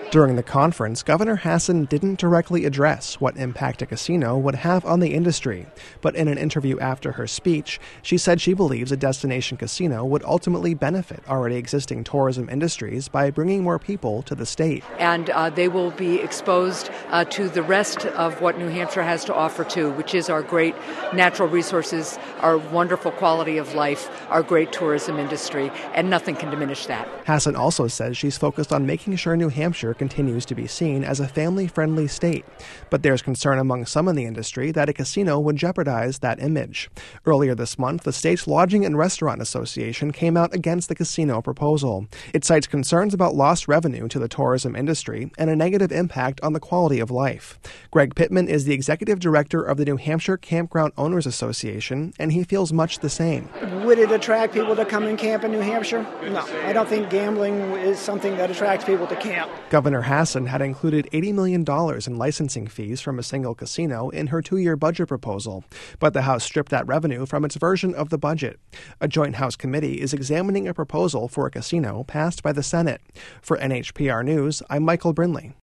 During the conference, Governor Hassan didn't directly address what impact a casino would have on the industry, but in an interview after her speech, she said she believes a destination casino would ultimately benefit already existing tourism industries by bringing more people to the state. And they will be exposed to the rest of what New Hampshire has to offer too, which is our great natural resources, our wonderful quality of life, our great tourism industry, and nothing can diminish that. Hassan also says she's focused on making sure New Hampshire continues to be seen as a family-friendly state. But there's concern among some in the industry that a casino would jeopardize that image. Earlier this month, the state's Lodging and Restaurant Association came out against the casino proposal. It cites concerns about lost revenue to the tourism industry and a negative impact on the quality of life. Greg Pittman is the executive director of the New Hampshire Campground Owners Association, and he feels much the same. Would it attract people to come and camp in New Hampshire? No, I don't think gambling is something that attracts people to camp. Governor Hassan had included $80 million in licensing fees from a single casino in her 2-year budget proposal, but the House stripped that revenue from its version of the budget. A joint House committee is examining a proposal for a casino passed by the Senate. For NHPR News, I'm Michael Brindley.